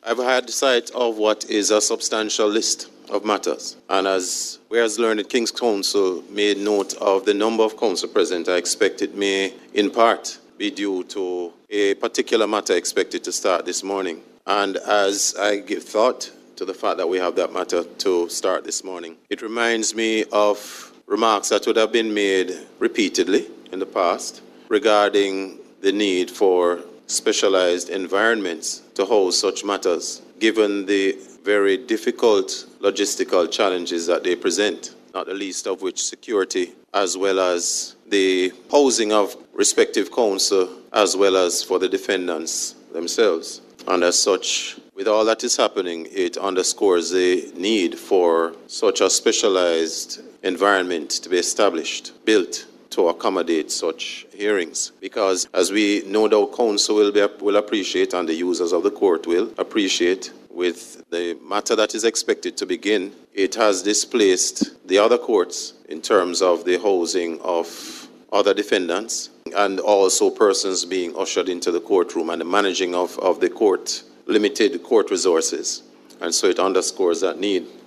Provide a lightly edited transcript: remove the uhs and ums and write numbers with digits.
I've had sight of what is a substantial list of matters. And as Whereas Learned King's Counsel made note of the number of counsel present, I expect it may, in part, be due to a particular matter expected to start this morning. And as I give thought to the fact that we have that matter to start this morning, it reminds me of remarks that would have been made repeatedly in the past regarding the need for specialized environments to host such matters, given the very difficult logistical challenges that they present, not the least of which security, as well as the housing of respective counsel, as well as for the defendants themselves. And as such, with all that is happening, it underscores the need for such a specialized environment to be established, built to accommodate such hearings. Because as we no doubt counsel will appreciate, and the users of the court will appreciate, with the matter that is expected to begin, it has displaced the other courts in terms of the housing of other defendants and also persons being ushered into the courtroom and the managing of the court, limited court resources. And so it underscores that need.